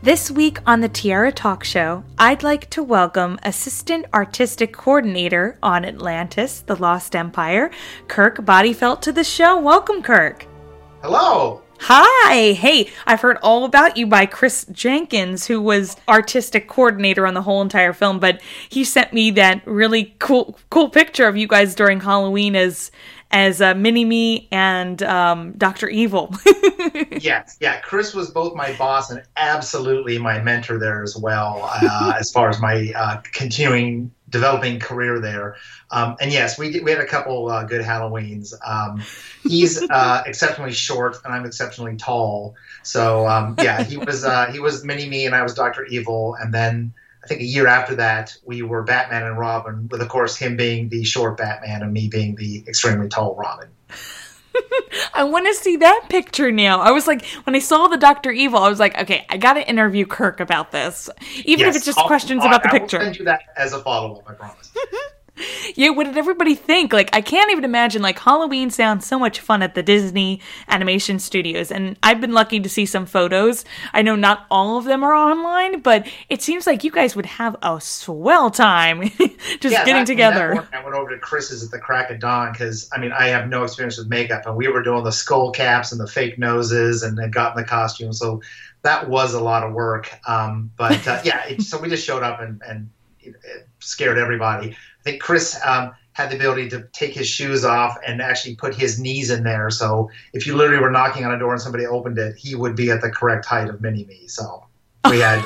This week on the Tiara Talk Show, I'd like to welcome Assistant Artistic Coordinator on Atlantis, The Lost Empire, Kirk Bodyfelt to the show. Welcome, Kirk. Hello. Hi. Hey, I've heard all about you by Chris Jenkins, who was artistic coordinator on the whole entire film, but he sent me that really cool picture of you guys during Halloween as Mini-Me and Dr. Evil. Yes, yeah. Chris was both my boss and absolutely my mentor there as well, as far as my continuing developing career there. And yes, we had a couple good Halloweens. He's exceptionally short and I'm exceptionally tall. So yeah, he was Mini-Me and I was Dr. Evil. And then I think a year after that, we were Batman and Robin, with, of course, him being the short Batman and me being the extremely tall Robin. I want to see that picture now. I was like, when I saw the Dr. Evil, I was like, okay, I got to interview Kirk about this. Even if it's just questions about the picture. I will send you that as a follow-up, I promise. Yeah, what did everybody think? Like, I can't even imagine, like, Halloween sounds so much fun at the Disney Animation Studios, and I've been lucky to see some photos. I know not all of them are online, but it seems like you guys would have a swell time getting together. I went over to Chris's at the crack of dawn because, I mean, I have no experience with makeup, and we were doing the skull caps and the fake noses and had gotten the costume, so that was a lot of work. So we just showed up and it scared everybody. I think Chris had the ability to take his shoes off and actually put his knees in there. So if you literally were knocking on a door and somebody opened it, he would be at the correct height of Mini-Me. So we had,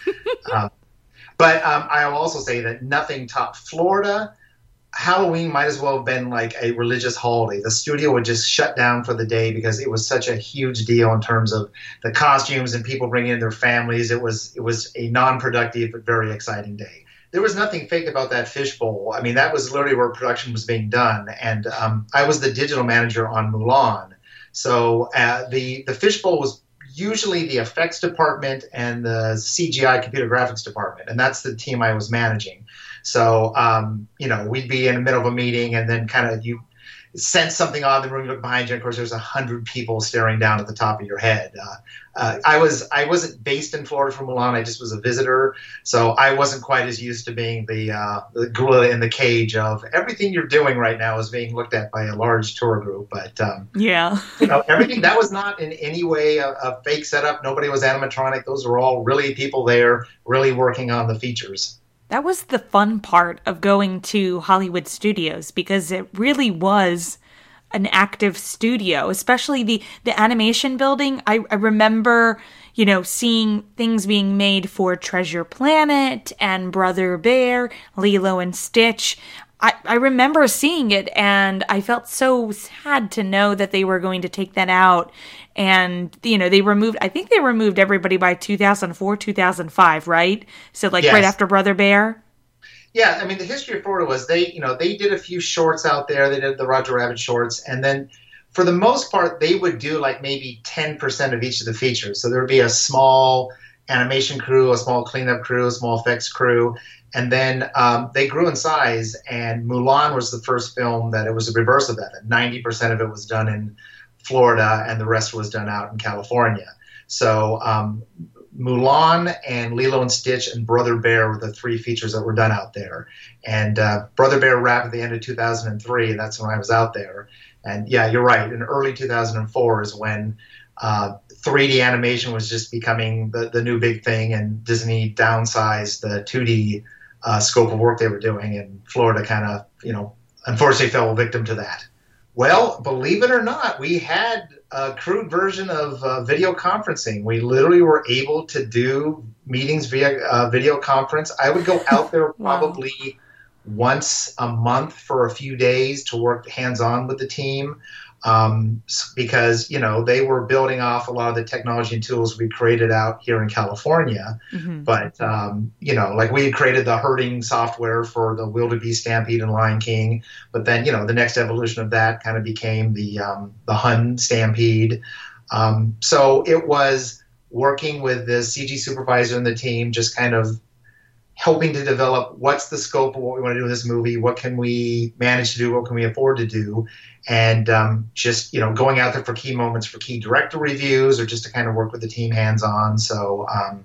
but I will also say that nothing topped Florida. Halloween might as well have been like a religious holiday. The studio would just shut down for the day because it was such a huge deal in terms of the costumes and people bringing in their families. It was a non-productive but very exciting day. There was nothing fake about that fishbowl. I mean, that was literally where production was being done. And I was the digital manager on Mulan. So the fishbowl was usually the effects department and the CGI computer graphics department. And that's the team I was managing. So, we'd be in the middle of a meeting and then kind of you sense something odd in the room, you look behind you, and of course there's 100 people staring down at the top of your head. I wasn't based in Florida for Mulan. I just was a visitor, so I wasn't quite as used to being the gorilla in the cage of everything you're doing right now is being looked at by a large tour group. But everything that was not in any way a fake setup. Nobody was animatronic. Those were all really people there, really working on the features. That was the fun part of going to Hollywood studios because it really was an active studio, especially the animation building. I remember, seeing things being made for Treasure Planet and Brother Bear, Lilo and Stitch. I remember seeing it and I felt so sad to know that they were going to take that out. And, they removed everybody by 2004, 2005, right? So yes. Right after Brother Bear? Yeah, I mean, the history of Florida was they did a few shorts out there. They did the Roger Rabbit shorts. And then for the most part, they would do like maybe 10% of each of the features. So there would be a small animation crew, a small cleanup crew, a small effects crew. And then they grew in size. And Mulan was the first film that it was the reverse of that. 90% of it was done in Florida and the rest was done out in California. So Mulan and Lilo and Stitch and Brother Bear were the three features that were done out there. And Brother Bear wrapped at the end of 2003, and that's when I was out there. And yeah, you're right. In early 2004 is when 3D animation was just becoming the new big thing, and Disney downsized the 2D scope of work they were doing, and Florida kind of, unfortunately fell victim to that. Well, believe it or not, we had a crude version of video conferencing. We literally were able to do meetings via video conference. I would go out there probably once a month for a few days to work hands-on with the team because, they were building off a lot of the technology and tools we created out here in California. Mm-hmm. But, we had created the herding software for the Wildebeest Stampede and Lion King. But then, the next evolution of that kind of became the Hun Stampede. So it was working with the CG supervisor and the team, just kind of helping to develop what's the scope of what we want to do in this movie, what can we manage to do, what can we afford to do, and just going out there for key moments for key director reviews or just to kind of work with the team hands-on. So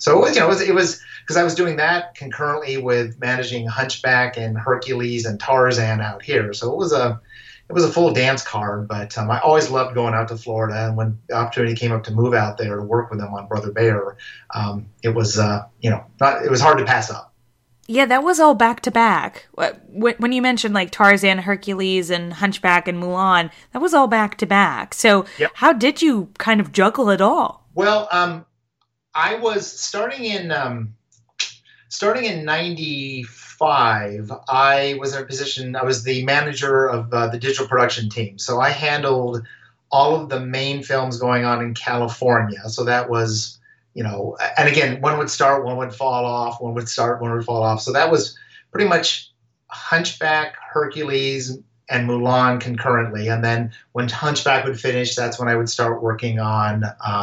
So it was because I was doing that concurrently with managing Hunchback and Hercules and Tarzan out here. So it was a full dance card, but I always loved going out to Florida. And when the opportunity came up to move out there to work with them on Brother Bear, it was it was hard to pass up. Yeah, that was all back to back. When you mentioned like Tarzan, Hercules, and Hunchback and Mulan, that was all back to back. So Yep. how did you kind of juggle it all? Well, I was starting in '95. I was in a position. I was the manager of the digital production team, so I handled all of the main films going on in California. So that was, and again, one would start, one would fall off, one would start, one would fall off. So that was pretty much Hunchback, Hercules, and Mulan concurrently. And then when Hunchback would finish, that's when I would start working on,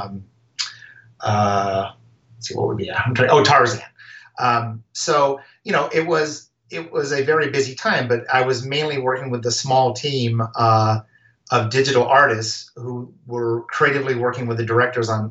let's see, what would be, Tarzan. So, it was a very busy time, but I was mainly working with the small team of digital artists who were creatively working with the directors on,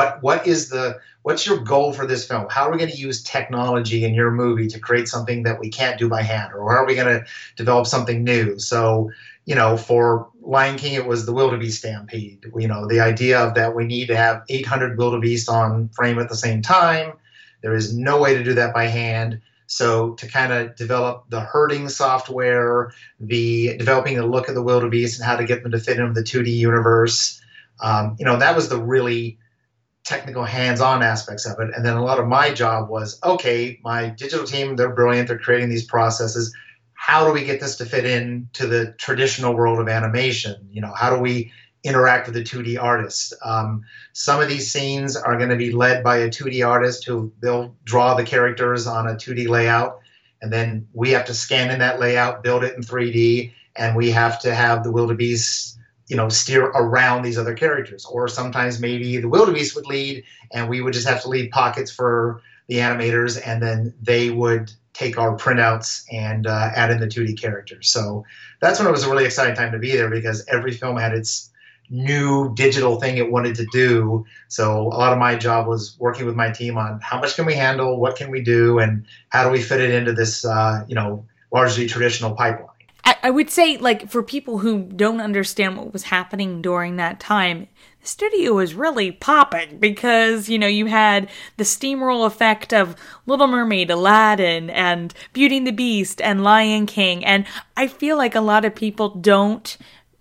what's your goal for this film? How are we going to use technology in your movie to create something that we can't do by hand? Or how are we going to develop something new? So, for Lion King, it was the wildebeest stampede. The idea of that we need to have 800 wildebeest on frame at the same time. There is no way to do that by hand. So to kind of develop the herding software, developing the look of the wildebeest and how to get them to fit into the 2D universe, that was the really technical hands-on aspects of it. And then a lot of my job was, okay, my digital team, they're brilliant. They're creating these processes. How do we get this to fit into the traditional world of animation? How do we interact with the 2D artist? Some of these scenes are going to be led by a 2D artist who they'll draw the characters on a 2D layout, and then we have to scan in that layout, build it in 3D, and we have to have the wildebeest, steer around these other characters. Or sometimes maybe the wildebeest would lead, and we would just have to leave pockets for the animators, and then they would take our printouts and add in the 2D characters. So that's when it was a really exciting time to be there, because every film had its new digital thing it wanted to do. So a lot of my job was working with my team on how much can we handle, what can we do, and how do we fit it into this, largely traditional pipeline. I would say, like, for people who don't understand what was happening during that time, the studio was really popping because, you had the steamroll effect of Little Mermaid, Aladdin, and Beauty and the Beast, and Lion King. And I feel like a lot of people don't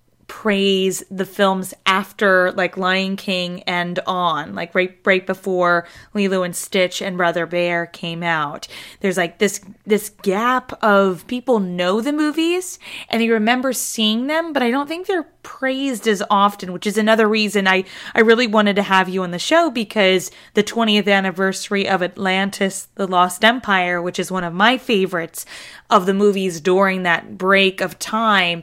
praise the films after like Lion King and on, like right before Lilo and Stitch and Brother Bear came out. There's like this gap of people know the movies and they remember seeing them, but I don't think they're praised as often, which is another reason I really wanted to have you on the show, because the 20th anniversary of Atlantis, The Lost Empire, which is one of my favorites of the movies during that break of time,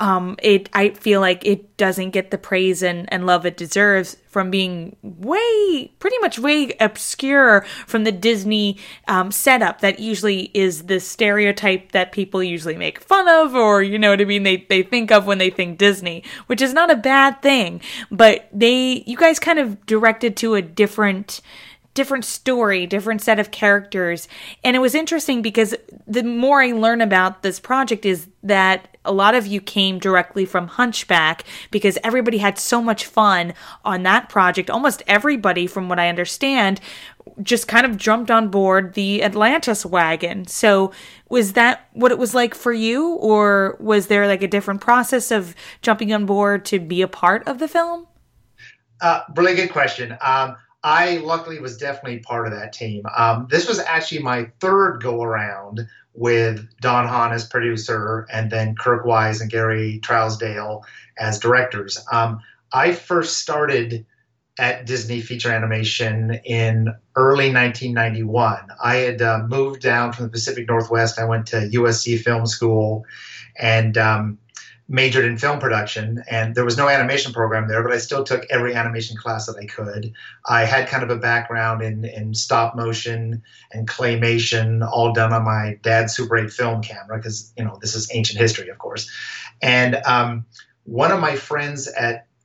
I feel like it doesn't get the praise and love it deserves from being pretty much way obscure from the Disney setup that usually is the stereotype that people usually make fun of, or, you know what I mean, they think of when they think Disney, which is not a bad thing, but you guys kind of directed to a different story, different set of characters. And it was interesting because the more I learn about this project is that a lot of you came directly from Hunchback because everybody had so much fun on that project. Almost everybody, from what I understand, just kind of jumped on board the Atlantis wagon. So was that what it was like for you? Or was there like a different process of jumping on board to be a part of the film? Really good question. I luckily was definitely part of that team. This was actually my third go around with Don Hahn as producer and then Kirk Wise and Gary Trousdale as directors. I first started at Disney Feature Animation in early 1991. I had moved down from the Pacific Northwest. I went to USC Film School and majored in film production, and there was no animation program there, but I still took every animation class that I could. I had kind of a background in stop motion and claymation, all done on my dad's Super 8 film camera, because, this is ancient history, of course. And one of my friends at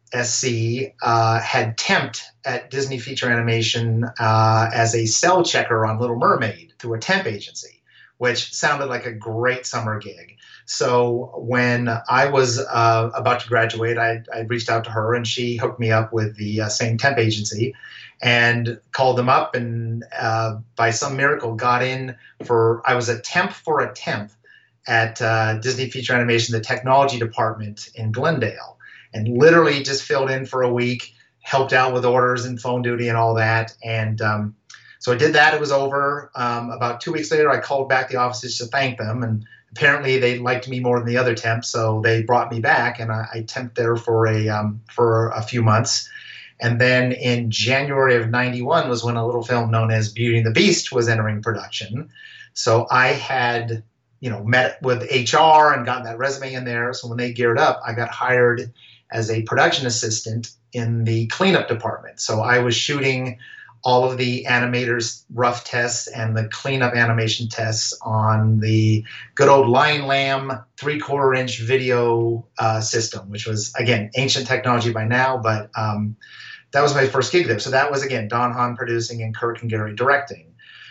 SC had temped at Disney Feature Animation as a cell checker on Little Mermaid through a temp agency, which sounded like a great summer gig. So when I was about to graduate, I reached out to her, and she hooked me up with the same temp agency, and called them up, and by some miracle got in I was a temp for a temp at Disney Feature Animation, the technology department in Glendale, and literally just filled in for a week, helped out with orders and phone duty and all that. And so I did that. It was over. About 2 weeks later, I called back the offices to thank them, and apparently they liked me more than the other temps, so they brought me back, and I temped there for a few months. And then in January of '91 was when a little film known as Beauty and the Beast was entering production. So I had, met with HR and gotten that resume in there. So when they geared up, I got hired as a production assistant in the cleanup department. So I was shooting all of the animators' rough tests and the cleanup animation tests on the good old Lion Lamb 3/4 inch video system, which was, again, ancient technology by now, but that was my first gig there. So that was, again, Don Hahn producing and Kirk and Gary directing.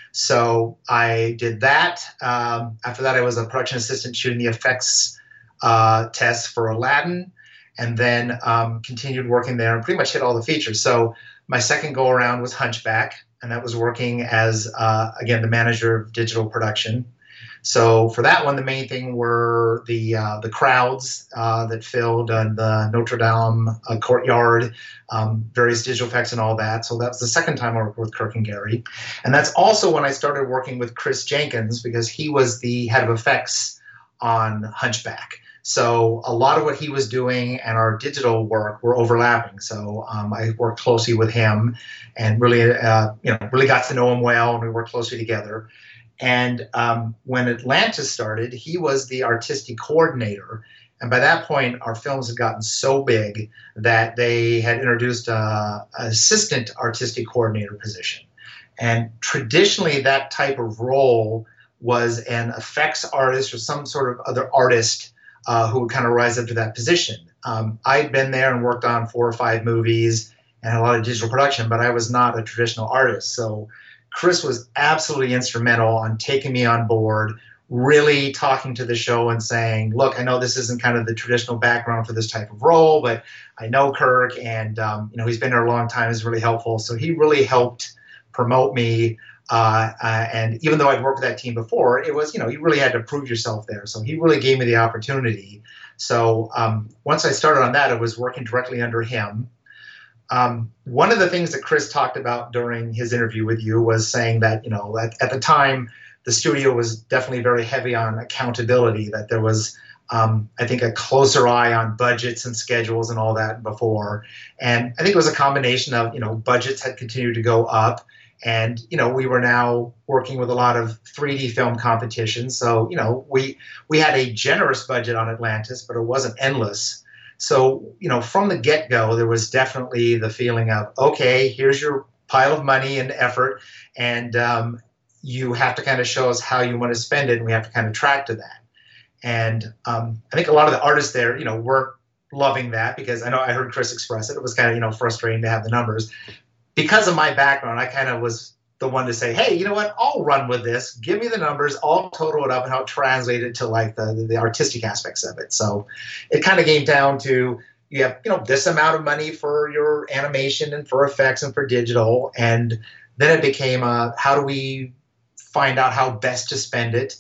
So I did that. After that, I was a production assistant shooting the effects tests for Aladdin, and then continued working there and pretty much hit all the features. So my second go around was Hunchback, and that was working as, again, the manager of digital production. So for that one, the main thing were the crowds that filled the Notre Dame courtyard, various digital effects and all that. So that was the second time I worked with Kirk and Gary. And that's also when I started working with Chris Jenkins, because he was the head of effects on Hunchback. So a lot of what he was doing and our digital work were overlapping. So I worked closely with him, and really, really got to know him well, and we worked closely together. And when Atlantis started, he was the artistic coordinator. And by that point, our films had gotten so big that they had introduced an assistant artistic coordinator position. And traditionally, that type of role was an effects artist or some sort of other artist who would kind of rise up to that position. I'd been there and worked on 4 or 5 movies and a lot of digital production, but I was not a traditional artist. So Chris was absolutely instrumental on taking me on board, really talking to the show and saying, look, I know this isn't kind of the traditional background for this type of role, but I know Kirk, and he's been there a long time, is really helpful. So he really helped promote me. And even though I'd worked with that team before, it was, you really had to prove yourself there. So he really gave me the opportunity. So once I started on that, I was working directly under him. One of the things that Chris talked about during his interview with you was saying that, at the time, the studio was definitely very heavy on accountability, that there was, I think, a closer eye on budgets and schedules and all that before. And I think it was a combination of, budgets had continued to go up. And, we were now working with a lot of 3D film competitions. So, we had a generous budget on Atlantis, but it wasn't endless. So, from the get-go, there was definitely the feeling of, okay, here's your pile of money and effort, and you have to kind of show us how you want to spend it, and we have to kind of track to that. And I think a lot of the artists there, weren't loving that, because I heard Chris express it. It was kind of, frustrating to have the numbers. Because of my background, I kind of was the one to say, hey, you know what, I'll run with this. Give me the numbers, I'll total it up, and I'll translate it to like the artistic aspects of it. So it kind of came down to, you have, this amount of money for your animation and for effects and for digital. And then it became, how do we find out how best to spend it?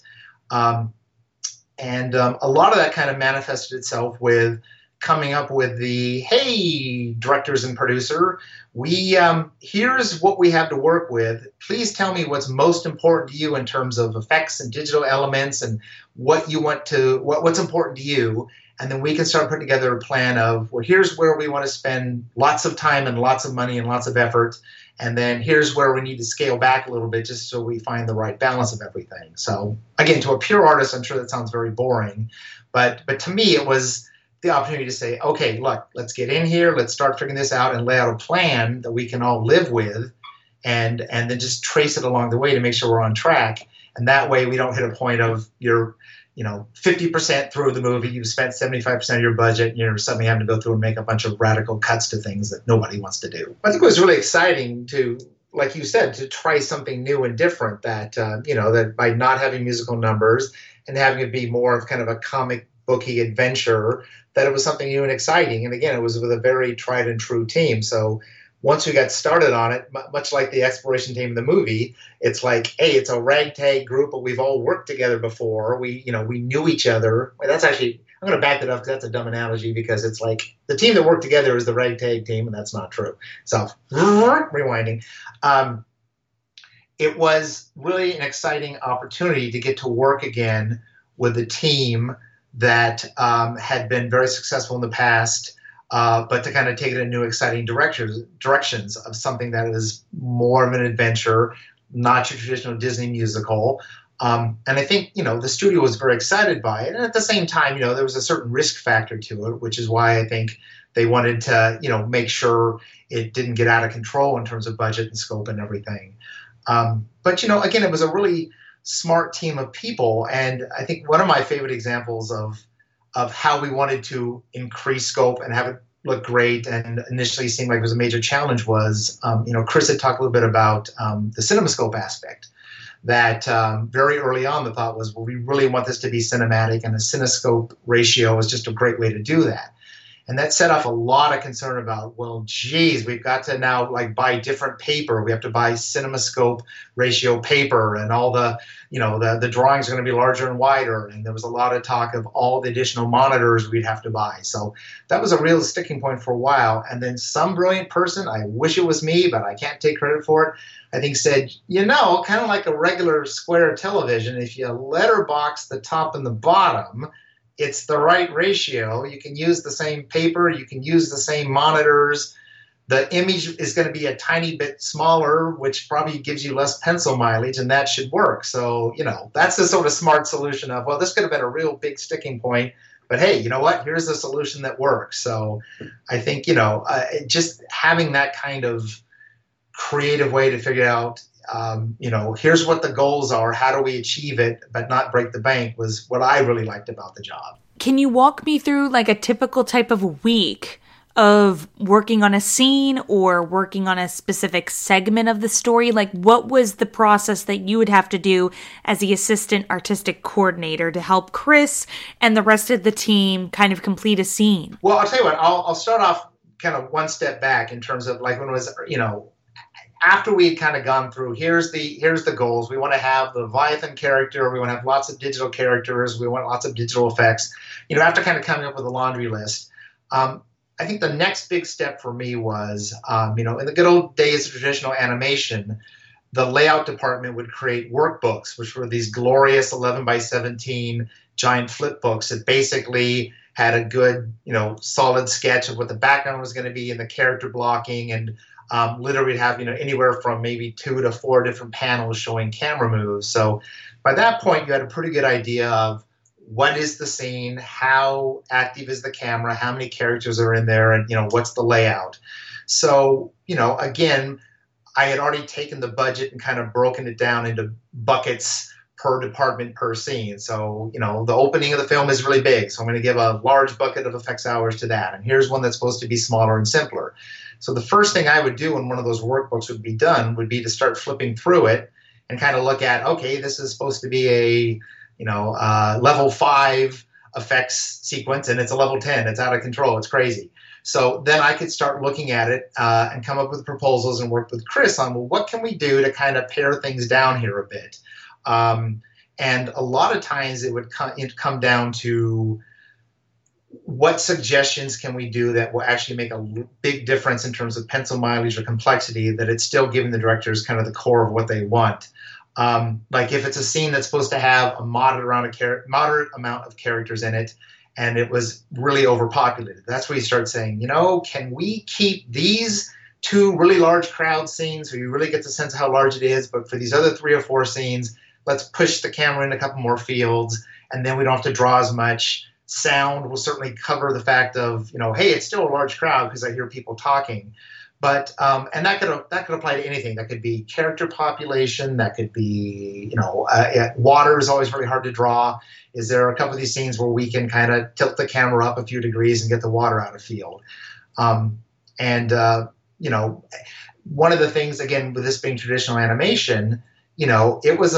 And a lot of that kind of manifested itself with coming up with the, hey, directors and producer, here's what we have to work with. Please tell me what's most important to you in terms of effects and digital elements, and what you want to, what's important to you. And then we can start putting together a plan of, well, here's where we want to spend lots of time and lots of money and lots of effort. And then here's where we need to scale back a little bit, just so we find the right balance of everything. So again, to a pure artist, I'm sure that sounds very boring, but to me, it was the opportunity to say, okay, look, let's get in here, let's start figuring this out and lay out a plan that we can all live with, and then just trace it along the way to make sure we're on track. And that way we don't hit a point of you're 50% through the movie, you've spent 75% of your budget, and you're suddenly having to go through and make a bunch of radical cuts to things that nobody wants to do. I think it was really exciting to, like you said, to try something new and different that, that by not having musical numbers and having it be more of kind of a comic booky adventure, that it was something new and exciting. And again, it was with a very tried and true team. So once we got started on it, much like the exploration team in the movie, it's like, hey, it's a ragtag group, but we've all worked together before. We knew each other. That's actually, I'm going to back that up because that's a dumb analogy, because it's like the team that worked together is the ragtag team, and that's not true. So rewinding. It was really an exciting opportunity to get to work again with a team that had been very successful in the past, but to kind of take it in new, exciting directions of something that is more of an adventure, not your traditional Disney musical. And I think, the studio was very excited by it. And at the same time, there was a certain risk factor to it, which is why I think they wanted to, make sure it didn't get out of control in terms of budget and scope and everything. But, again, it was a really smart team of people. And I think one of my favorite examples of how we wanted to increase scope and have it look great and initially seemed like it was a major challenge was, Chris had talked a little bit about the CinemaScope aspect. That very early on the thought was, well, we really want this to be cinematic, and the CineScope ratio is just a great way to do that. And that set off a lot of concern about, well, geez, we've got to now buy different paper. We have to buy CinemaScope ratio paper, and all the drawings are going to be larger and wider. And there was a lot of talk of all the additional monitors we'd have to buy. So that was a real sticking point for a while. And then some brilliant person, I wish it was me, but I can't take credit for it, I think said, kind of like a regular square television, if you letterbox the top and the bottom, it's the right ratio. You can use the same paper. You can use the same monitors. The image is going to be a tiny bit smaller, which probably gives you less pencil mileage, and that should work. So, that's the sort of smart solution of, well, this could have been a real big sticking point, but hey, you know what? Here's a solution that works. So I think, just having that kind of creative way to figure out, here's what the goals are, how do we achieve it, but not break the bank, was what I really liked about the job. Can you walk me through a typical type of week of working on a scene or working on a specific segment of the story? What was the process that you would have to do as the assistant artistic coordinator to help Chris and the rest of the team kind of complete a scene? Well, I'll tell you what, I'll start off kind of one step back in terms of when it was, after we had kind of gone through, here's the goals. We want to have the Leviathan character. We want to have lots of digital characters. We want lots of digital effects. After kind of coming up with a laundry list, I think the next big step for me was, in the good old days of traditional animation, the layout department would create workbooks, which were these glorious 11 by 17 giant flip books that basically had a good, solid sketch of what the background was going to be and the character blocking, and literally have, anywhere from maybe 2 to 4 different panels showing camera moves. So by that point, you had a pretty good idea of what is the scene, how active is the camera, how many characters are in there, and, what's the layout. So, again, I had already taken the budget and kind of broken it down into buckets per department per scene. So, the opening of the film is really big, so I'm going to give a large bucket of effects hours to that. And here's one that's supposed to be smaller and simpler. So the first thing I would do when one of those workbooks would be done would be to start flipping through it and kind of look at, okay, this is supposed to be a, level 5 effects sequence, and it's a level 10. It's out of control. It's crazy. So then I could start looking at it and come up with proposals and work with Chris on, well, what can we do to kind of pare things down here a bit? And a lot of times it would come down to, what suggestions can we do that will actually make a big difference in terms of pencil mileage or complexity, that it's still giving the directors kind of the core of what they want. If it's a scene that's supposed to have a moderate amount of characters in it, and it was really overpopulated, that's where you start saying, can we keep these 2 really large crowd scenes so you really get the sense of how large it is, but for these other 3 or 4 scenes, let's push the camera in a couple more fields, and then we don't have to draw as much. Sound will certainly cover the fact of, hey, it's still a large crowd because I hear people talking. But and that could apply to anything. That could be character population. That could be, water is always really hard to draw. Is there a couple of these scenes where we can kind of tilt the camera up a few degrees and get the water out of field? And one of the things, again, with this being traditional animation, it was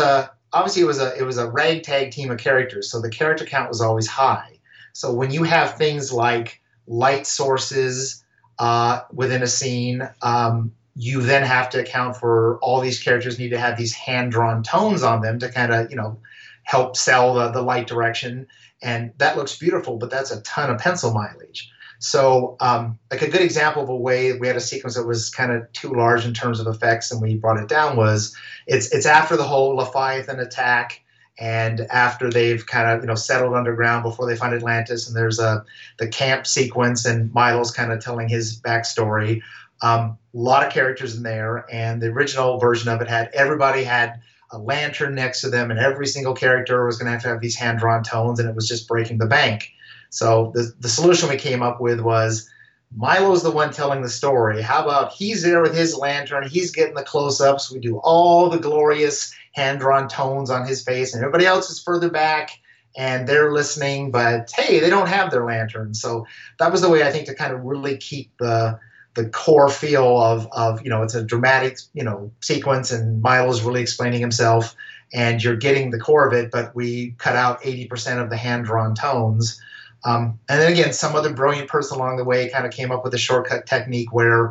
a ragtag team of characters, so the character count was always high. So when you have things like light sources within a scene, you then have to account for all these characters need to have these hand-drawn tones on them to kind of, help sell the light direction. And that looks beautiful, but that's a ton of pencil mileage. So like a good example of a way we had a sequence that was kind of too large in terms of effects and we brought it down was it's after the whole Leviathan attack and after they've kind of settled underground before they find Atlantis, and there's the camp sequence and Milo's kind of telling his backstory. A lot of characters in there, and the original version of it everybody had a lantern next to them, and every single character was going to have these hand-drawn tones, and it was just breaking the bank. So the solution we came up with was Milo's the one telling the story. How about he's there with his lantern, he's getting the close-ups, we do all the glorious hand-drawn tones on his face, and everybody else is further back, and they're listening, but hey, they don't have their lantern. So that was the way I think to kind of really keep the core feel of it's a dramatic, sequence, and Milo's really explaining himself, and you're getting the core of it, but we cut out 80% of the hand-drawn tones. And then again, some other brilliant person along the way kind of came up with a shortcut technique where,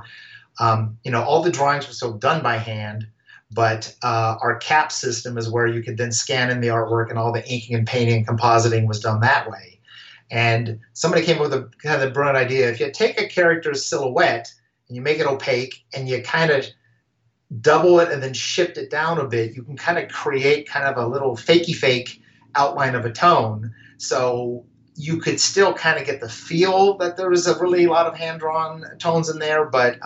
all the drawings were still done by hand, but our cap system is where you could then scan in the artwork, and all the inking and painting and compositing was done that way. And somebody came up with a kind of brilliant idea. If you take a character's silhouette and you make it opaque and you kind of double it and then shift it down a bit, you can kind of create kind of a little fakey fake outline of a tone. So you could still kind of get the feel that there was a really lot of hand-drawn tones in there, but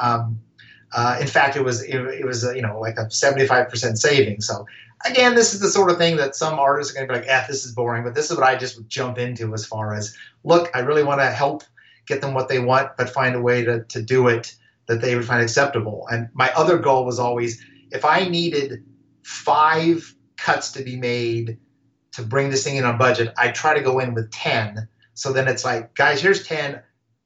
in fact, it was like a 75% saving. So again, this is the sort of thing that some artists are going to be like, this is boring, but this is what I just would jump into as far as, look, I really want to help get them what they want, but find a way to do it that they would find acceptable. And my other goal was always, if I needed 5 cuts to be made to bring this thing in on budget, I try to go in with 10. So then it's like, guys, here's 10.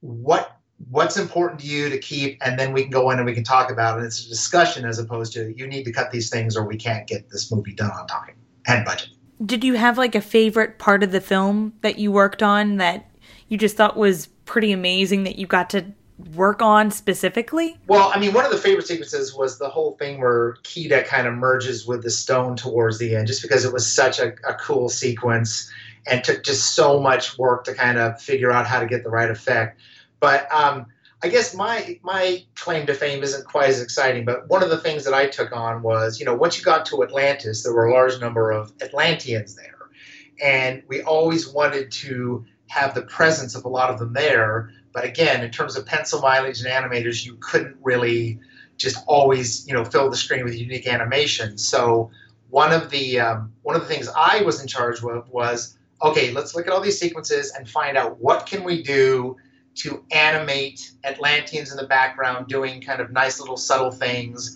What's important to you to keep? And then we can go in and we can talk about it. It's a discussion as opposed to you need to cut these things or we can't get this movie done on time and budget. Did you have like a favorite part of the film that you worked on that you just thought was pretty amazing that you got to work on specifically? Well, I mean, one of the favorite sequences was the whole thing where Kida kind of merges with the stone towards the end, just because it was such a cool sequence and took just so much work to kind of figure out how to get the right effect. But I guess my claim to fame isn't quite as exciting, but one of the things that I took on was, once you got to Atlantis, there were a large number of Atlanteans there. And we always wanted to have the presence of a lot of them there. But again, in terms of pencil mileage and animators, you couldn't really just always, fill the screen with unique animation. So one of the things I was in charge of was, okay, let's look at all these sequences and find out what can we do to animate Atlanteans in the background doing kind of nice little subtle things,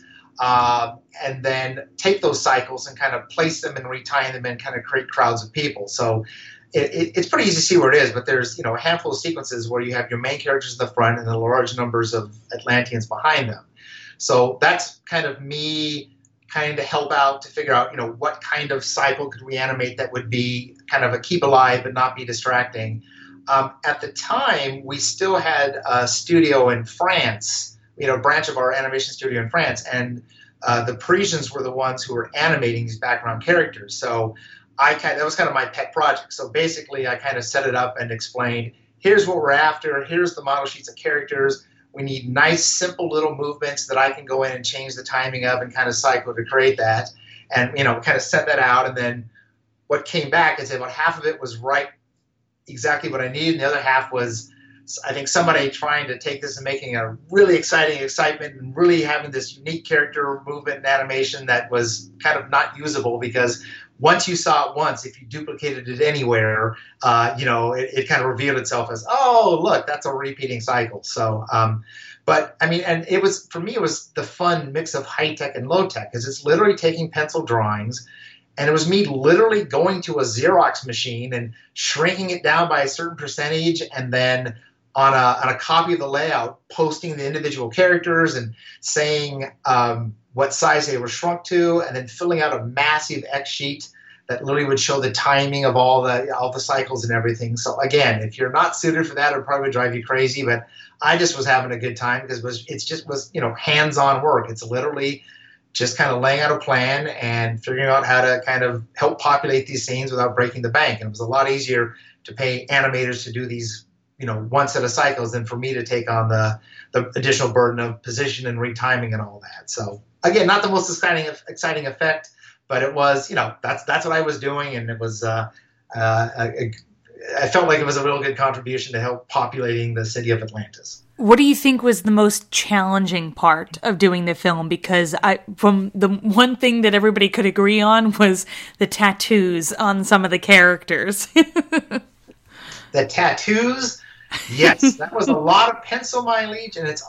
and then take those cycles and kind of place them and retie them and kind of create crowds of people. So it's pretty easy to see where it is, but there's a handful of sequences where you have your main characters in the front and then large numbers of Atlanteans behind them. So that's kind of me kind of help out to figure out what kind of cycle could we animate that would be kind of a keep alive but not be distracting. At the time, we still had a studio in France, a branch of our animation studio in France, and the Parisians were the ones who were animating these background characters. So that was kind of my pet project. So basically, I kind of set it up and explained, here's what we're after, here's the model sheets of characters. We need nice, simple little movements that I can go in and change the timing of and kind of cycle to create that. And, kind of set that out. And then what came back is about half of it was right exactly what I needed. And the other half was, I think, somebody trying to take this and making a really exciting excitement and really having this unique character movement and animation that was kind of not usable because once you saw it once, if you duplicated it anywhere, it kind of revealed itself as, oh, look, that's a repeating cycle. So, but I mean, and it was, for me, it was the fun mix of high tech and low tech, because it's literally taking pencil drawings. And it was me literally going to a Xerox machine and shrinking it down by a certain percentage, and then on a copy of the layout, posting the individual characters and saying what size they were shrunk to, and then filling out a massive X sheet that literally would show the timing of all the cycles and everything. So again, if you're not suited for that, it would probably drive you crazy. But I just was having a good time, because it just was hands-on work. It's literally just kind of laying out a plan and figuring out how to kind of help populate these scenes without breaking the bank. And it was a lot easier to pay animators to do these, one set of cycles than for me to take on the additional burden of position and retiming and all that. So again, not the most exciting effect, but it was, that's what I was doing. And it was, I felt like it was a real good contribution to help populating the city of Atlantis. What do you think was the most challenging part of doing the film? Because from the one thing that everybody could agree on was the tattoos on some of the characters. The tattoos? Yes, that was a lot of pencil mileage. And it's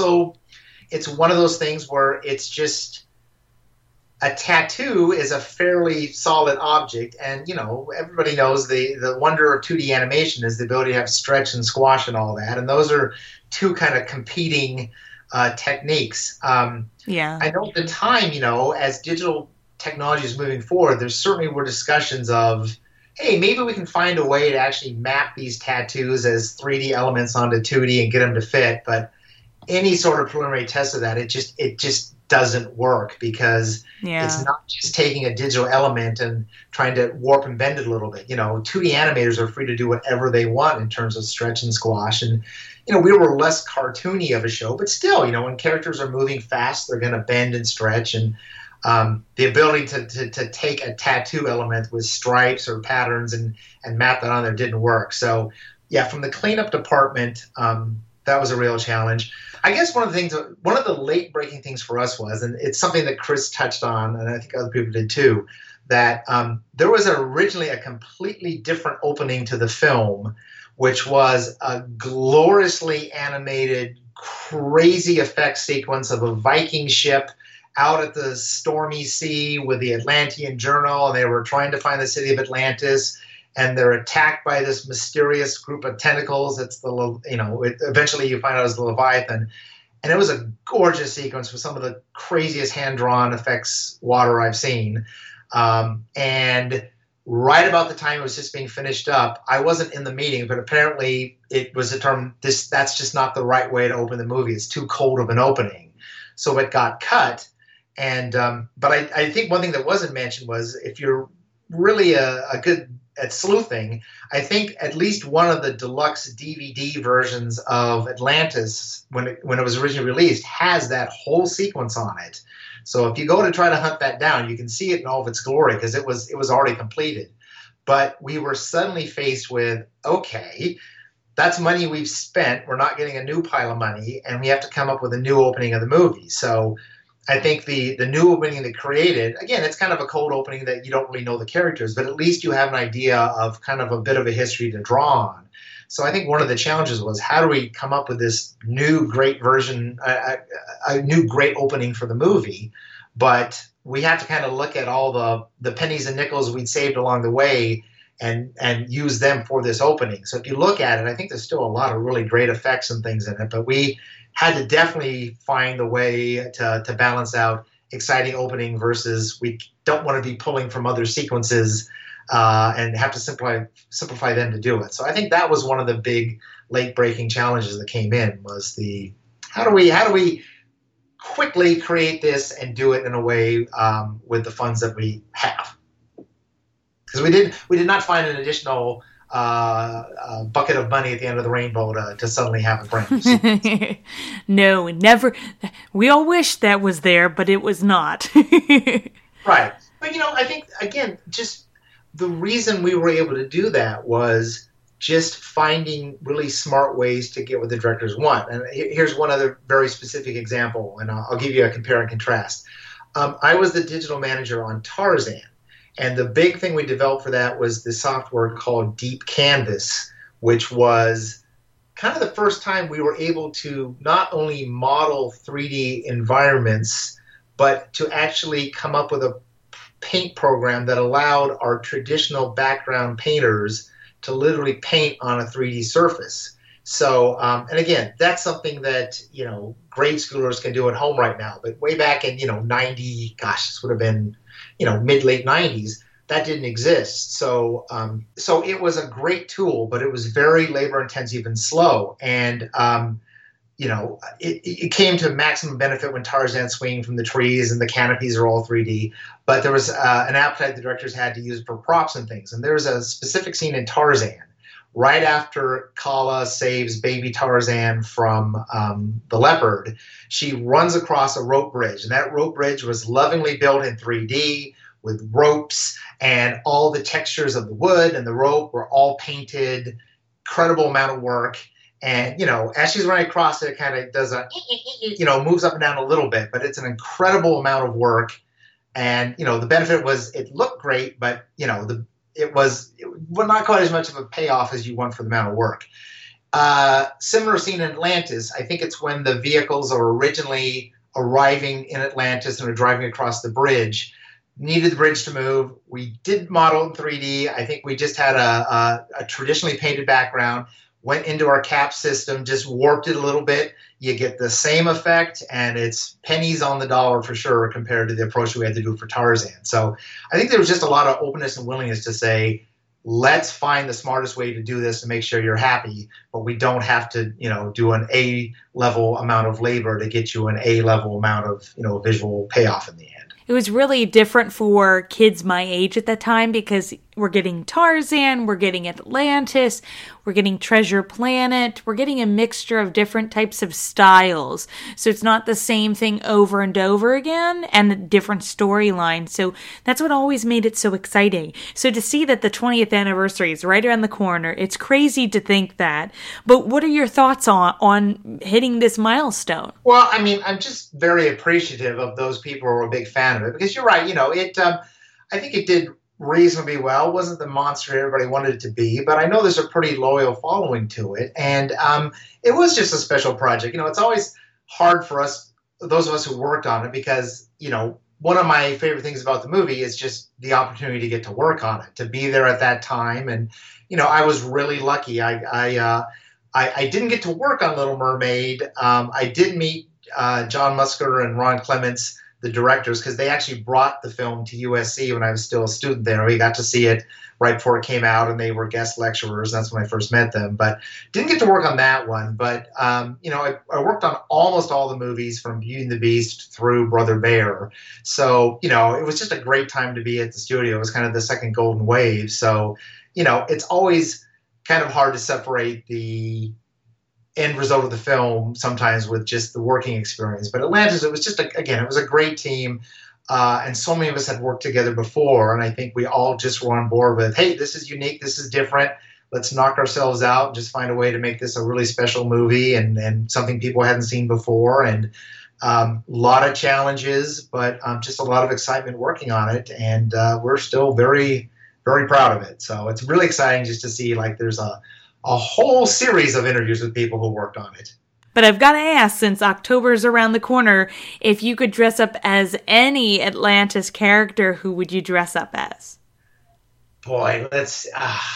one of those things where it's just, a tattoo is a fairly solid object. And, everybody knows the wonder of 2D animation is the ability to have stretch and squash and all that. And those are two kind of competing techniques. Yeah. I know at the time, as digital technology is moving forward, there certainly were discussions of, hey, maybe we can find a way to actually map these tattoos as 3D elements onto 2D and get them to fit. But any sort of preliminary test of that, it just doesn't work, because it's not just taking a digital element and trying to warp and bend it a little bit. 2D animators are free to do whatever they want in terms of stretch and squash. And, we were less cartoony of a show, but still, when characters are moving fast, they're going to bend and stretch. And the ability to take a tattoo element with stripes or patterns and map that on there didn't work. So, yeah, from the cleanup department, that was a real challenge. I guess one of the late-breaking things for us was, and it's something that Chris touched on, and I think other people did too, that there was originally a completely different opening to the film, which was a gloriously animated, crazy effect sequence of a Viking ship out at the stormy sea with the Atlantean Journal, and they were trying to find the city of Atlantis. And they're attacked by this mysterious group of tentacles. It's eventually you find out it's the Leviathan. And it was a gorgeous sequence with some of the craziest hand-drawn effects water I've seen. And right about the time it was just being finished up, I wasn't in the meeting, but apparently it was determined that's just not the right way to open the movie. It's too cold of an opening. So it got cut. And but I think one thing that wasn't mentioned was, if you're really a good at sleuthing, I think at least one of the deluxe DVD versions of Atlantis, when it was originally released, has that whole sequence on it. So if you go to try to hunt that down, you can see it in all of its glory, because it was already completed. But we were suddenly faced with, okay, that's money we've spent. We're not getting a new pile of money, and we have to come up with a new opening of the movie. So I think the new opening they created, again, it's kind of a cold opening that you don't really know the characters, but at least you have an idea of kind of a bit of a history to draw on. So I think one of the challenges was, how do we come up with this new great version, a new great opening for the movie? But we have to kind of look at all the pennies and nickels we'd saved along the way and use them for this opening. So if you look at it, I think there's still a lot of really great effects and things in it, but we had to definitely find a way to balance out exciting opening versus we don't want to be pulling from other sequences and have to simplify them to do it. So I think that was one of the big late-breaking challenges that came in, was the how do we quickly create this and do it in a way with the funds that we have. Because we did not find an additional bucket of money at the end of the rainbow to suddenly have a brand. No, never. We all wish that was there, but it was not. Right. But, I think, again, just the reason we were able to do that was just finding really smart ways to get what the directors want. And here's one other very specific example, and I'll give you a compare and contrast. I was the digital manager on Tarzan. And the big thing we developed for that was the software called Deep Canvas, which was kind of the first time we were able to not only model 3D environments, but to actually come up with a paint program that allowed our traditional background painters to literally paint on a 3D surface. So, and again, that's something that, grade schoolers can do at home right now. But way back in, 90, gosh, this would have been, mid-late 90s, that didn't exist. So, so it was a great tool, but it was very labor intensive and slow. And, it came to maximum benefit when Tarzan's swinging from the trees and the canopies are all 3D. But there was an appetite the directors had to use for props and things. And there's a specific scene in Tarzan right after Kala saves baby Tarzan from the leopard. She runs across a rope bridge, and that rope bridge was lovingly built in 3D with ropes, and all the textures of the wood and the rope were all painted. Incredible amount of work. And, as she's running across it kind of does a, moves up and down a little bit, but it's an incredible amount of work. And, the benefit was it looked great, but, it was not quite as much of a payoff as you want for the amount of work. Similar scene in Atlantis. I think it's when the vehicles are originally arriving in Atlantis and are driving across the bridge. Needed the bridge to move. We did model in 3D. I think we just had a traditionally painted background, went into our cap system, just warped it a little bit. You get the same effect, and it's pennies on the dollar for sure compared to the approach we had to do for Tarzan. So I think there was just a lot of openness and willingness to say, let's find the smartest way to do this to make sure you're happy, but we don't have to, do an A-level amount of labor to get you an A-level amount of, visual payoff in the end. It was really different for kids my age at that time because we're getting Tarzan, we're getting Atlantis, we're getting Treasure Planet, we're getting a mixture of different types of styles. So it's not the same thing over and over again and a different storyline. So that's what always made it so exciting. So to see that the 20th anniversary is right around the corner, it's crazy to think that. But what are your thoughts on hitting this milestone? Well, I mean, I'm just very appreciative of those people who are a big fan of it because you're right. I think it did reasonably well. It wasn't the monster everybody wanted it to be, but I know there's a pretty loyal following to it. And it was just a special project. It's always hard for us, those of us who worked on it, because, one of my favorite things about the movie is just the opportunity to get to work on it, to be there at that time. And, I was really lucky. I didn't get to work on Little Mermaid. I did meet John Musker and Ron Clements, the directors, because they actually brought the film to USC when I was still a student there. We got to see it right before it came out, and they were guest lecturers. That's when I first met them, but didn't get to work on that one. But, I worked on almost all the movies from Beauty and the Beast through Brother Bear. So, it was just a great time to be at the studio. It was kind of the second golden wave. So, it's always kind of hard to separate the end result of the film sometimes with just the working experience. But Atlantis, it was just, it was a great team. And so many of us had worked together before. And I think we all just were on board with, hey, this is unique. This is different. Let's knock ourselves out and just find a way to make this a really special movie and something people hadn't seen before. And a lot of challenges, but just a lot of excitement working on it. And we're still very, very proud of it. So it's really exciting just to see there's a whole series of interviews with people who worked on it. But I've got to ask, since October's around the corner, if you could dress up as any Atlantis character, who would you dress up as? Boy, let's...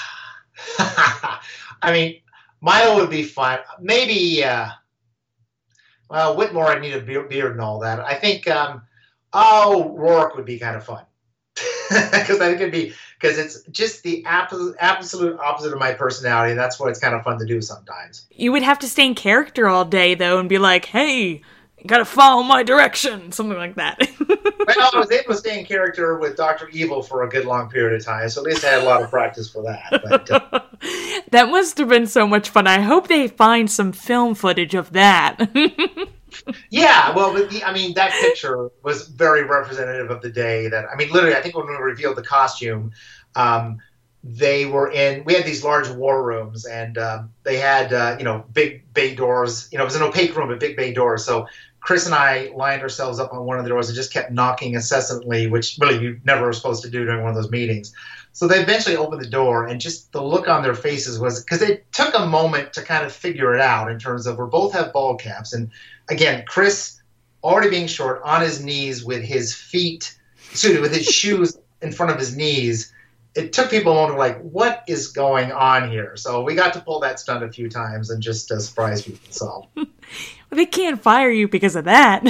I mean, Milo would be fun. Maybe... Whitmore, I'd need a beard and all that. I think... Rourke would be kind of fun. Because I think because it's just the absolute opposite of my personality, and that's why it's kind of fun to do sometimes. You would have to stay in character all day, though, and be like, hey, you gotta follow my direction, something like that. Well, I was able to stay in character with Dr. Evil for a good long period of time, so at least I had a lot of practice for that. But, that must have been so much fun. I hope they find some film footage of that. Yeah, well, that picture was very representative of the day literally, I think when we revealed the costume, we had these large war rooms, and they had, big bay doors. It was an opaque room, but big bay doors. So Chris and I lined ourselves up on one of the doors and just kept knocking incessantly, which really you never were supposed to do during one of those meetings. So they eventually opened the door, and just the look on their faces was, because it took a moment to kind of figure it out in terms of, we both have bald caps. And again, Chris, already being short, on his knees with his shoes in front of his knees. It took people a moment like, what is going on here? So we got to pull that stunt a few times and just surprise people. So they can't fire you because of that.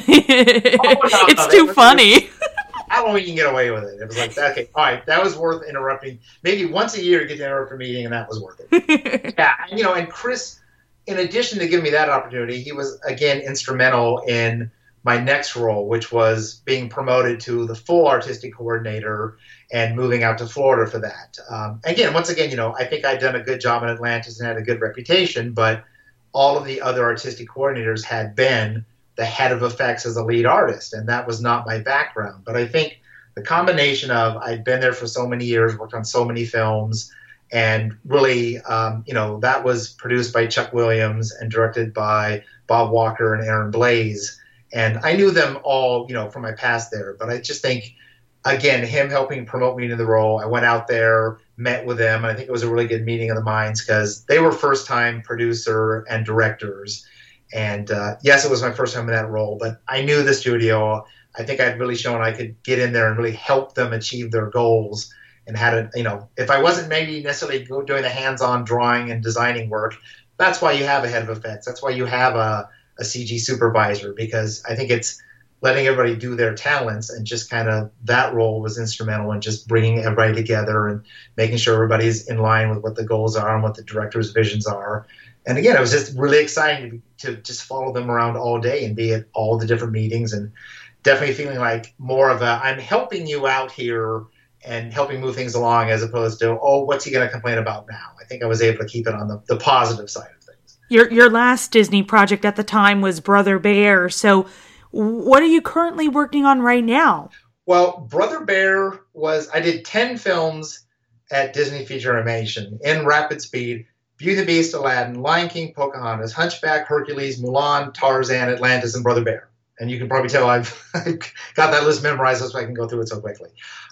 It's too funny. I don't think you can get away with it. It was like, okay, all right, that was worth interrupting. Maybe once a year you get to interrupt a meeting, and that was worth it. Yeah, and Chris, in addition to giving me that opportunity, he was, again, instrumental in my next role, which was being promoted to the full artistic coordinator and moving out to Florida for that. Once again, I think I'd done a good job in Atlantis and had a good reputation, but all of the other artistic coordinators had been the head of effects as a lead artist, and that was not my background. But I think the combination of, I'd been there for so many years, worked on so many films, and really, that was produced by Chuck Williams and directed by Bob Walker and Aaron Blaise. And I knew them all, from my past there. But I just think, again, him helping promote me into the role, I went out there, met with them, and I think it was a really good meeting of the minds, because they were first-time producer and directors. And yes, it was my first time in that role, but I knew the studio. I think I'd really shown I could get in there and really help them achieve their goals, and had if I wasn't maybe necessarily doing the hands-on drawing and designing work, that's why you have a head of effects. That's why you have a CG supervisor, because I think it's letting everybody do their talents, and just kind of that role was instrumental in just bringing everybody together and making sure everybody's in line with what the goals are and what the director's visions are. And again, it was just really exciting to just follow them around all day and be at all the different meetings, and definitely feeling like more of I'm helping you out here and helping move things along, as opposed to, what's he going to complain about now? I think I was able to keep it on the positive side of things. Your last Disney project at the time was Brother Bear. So what are you currently working on right now? Well, Brother Bear I did 10 films at Disney Feature Animation in rapid speed: Beauty and the Beast, Aladdin, Lion King, Pocahontas, Hunchback, Hercules, Mulan, Tarzan, Atlantis, and Brother Bear. And you can probably tell I've got that list memorized, so I can go through it so quickly.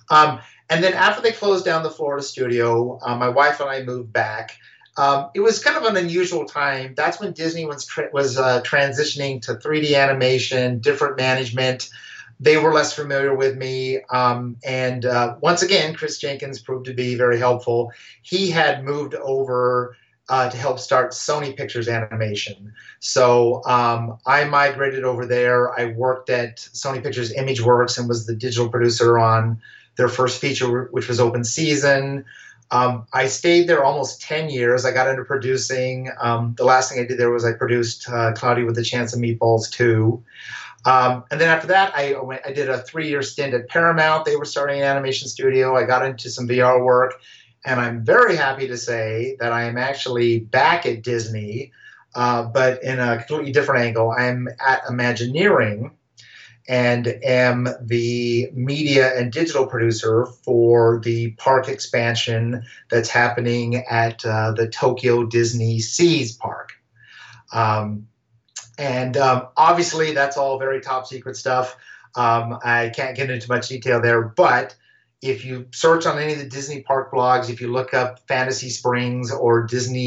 And then after they closed down the Florida studio, my wife and I moved back. It was kind of an unusual time. That's when Disney was transitioning to 3D animation, different management. They were less familiar with me. And once again, Chris Jenkins proved to be very helpful. He had moved over to help start Sony Pictures Animation. So I migrated over there. I worked at Sony Pictures ImageWorks and was the digital producer on their first feature, which was Open Season. I stayed there almost 10 years. I got into producing. The last thing I did there was I produced Cloudy with a Chance of Meatballs 2. And then after that, I did a 3-year stint at Paramount. They were starting an animation studio. I got into some VR work. And I'm very happy to say that I am actually back at Disney, but in a completely different angle. I'm at Imagineering and am the media and digital producer for the park expansion that's happening at the Tokyo Disney Seas Park. Obviously, that's all very top secret stuff. I can't get into much detail there, but if you search on any of the Disney park blogs, if you look up Fantasy Springs or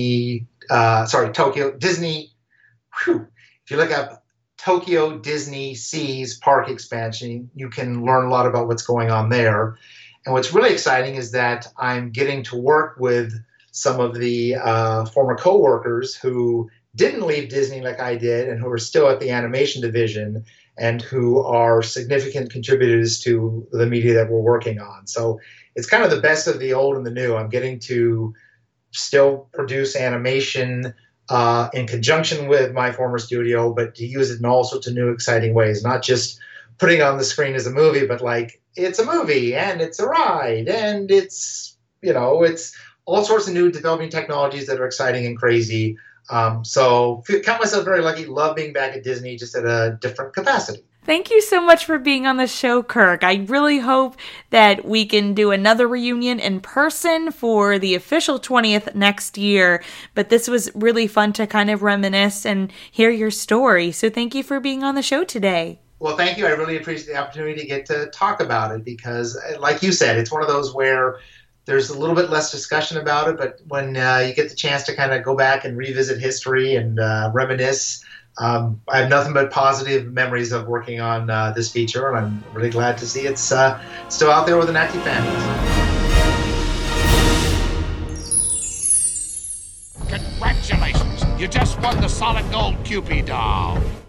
Tokyo Disney, if you look up Tokyo Disney Seas Park expansion, you can learn a lot about what's going on there. And what's really exciting is that I'm getting to work with some of the former co-workers who didn't leave Disney like I did and who are still at the animation division and who are significant contributors to the media that we're working on. So it's kind of the best of the old and the new. I'm getting to still produce animation in conjunction with my former studio, but to use it in all sorts of new, exciting ways, not just putting it on the screen as a movie, but like it's a movie and it's a ride and it's all sorts of new developing technologies that are exciting and crazy. So count myself very lucky, love being back at Disney, just at a different capacity. Thank you so much for being on the show, Kirk. I really hope that we can do another reunion in person for the official 20th next year. But this was really fun to kind of reminisce and hear your story. So thank you for being on the show today. Well, thank you. I really appreciate the opportunity to get to talk about it because, like you said, it's one of those where there's a little bit less discussion about it. But when you get the chance to kind of go back and revisit history and reminisce, I have nothing but positive memories of working on this feature, and I'm really glad to see it's still out there with an active fan base. Congratulations! You just won the Solid Gold Kewpie doll.